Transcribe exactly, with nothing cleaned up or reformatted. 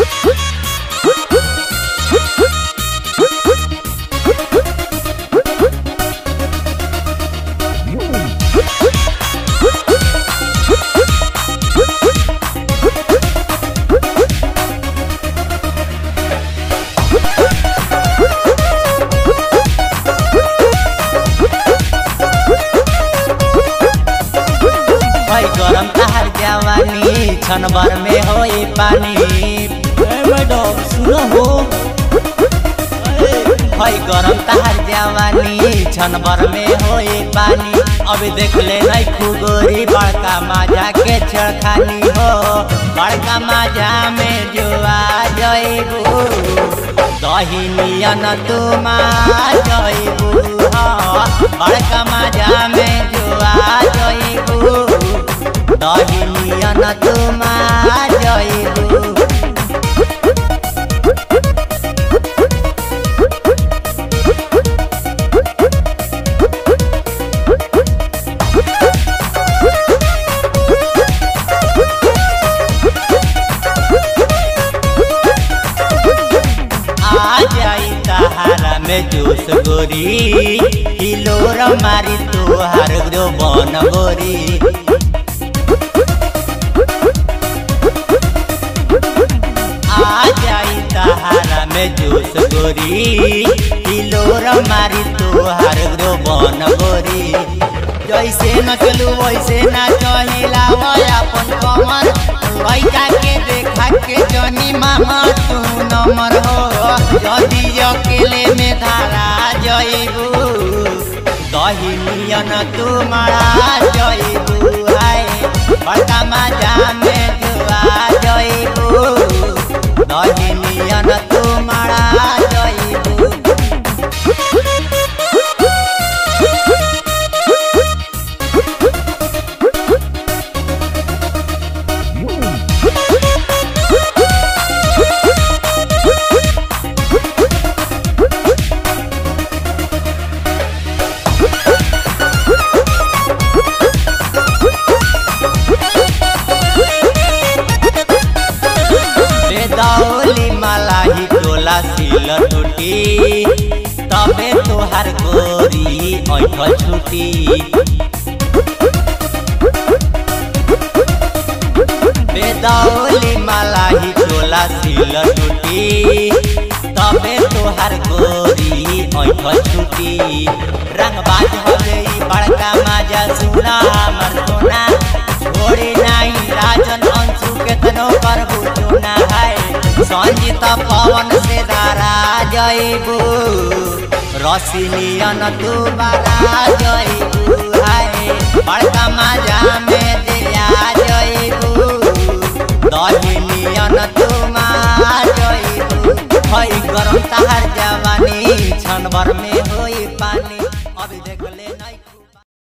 गरम तहर जवानी क्षण भर में होई पानी। मैडम सुनो हो, भाई गरम तहर जवानी क्षण भर में होई पानी। अभी देख ले नहीं खुगोरी बड़का माजा के छड़खानी हो। बड़का माजा में जो आ जाइबू दही नियन तुम आ जाइबू। बड़का माजा में जो आ जाइबू दही नियन तुम आ जाइबू। आ जाई तहारा में जोश गोरी हिलोर मारी तोहार जो बन गोरी। आ जाई तहारा में जोश गोरी हिलोर मारी तोहार जो बन गोरी। जैसे नचलू वैसे ना चहिला अपन कमर। लइका के देखा के जनी मामा तू नमर हो। यदि अकेले में धारा जइबू दही नियन तू मरा जइबू। हाय बड़का माजा में जुआ जइबू दही नियन तू मरा जइबू। दौली मलाही टोला सिल टूटी तबे तोहार गोरी ऐठल छुटी। बेदौली मलाही टोला सिल टूटी तबे तोहार गोरी ऐठल छुटी। रंगबाज हवे बड़का माजा सुना हमर सोना। छोड़ी नहीं राजन अंशु केतनो करबू चुना। है संजीत पवन से धारा जइबू रसिनियन तू बारा जइबू। है बड़का माजा में दिया जइबू दही नियन तू मा जइबू। है गरम तहर जवानी क्षण भर में हो